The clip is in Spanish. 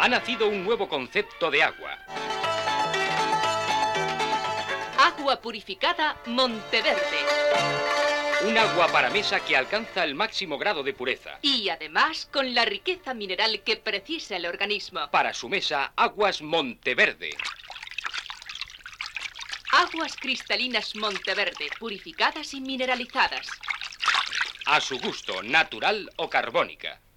Ha nacido un nuevo concepto de agua. Agua purificada Monteverde. Un agua para mesa que alcanza el máximo grado de pureza. Y además con la riqueza mineral que precisa el organismo. Para su mesa, Aguas Monteverde. Aguas cristalinas Monteverde, purificadas y mineralizadas. A su gusto, natural o carbónica.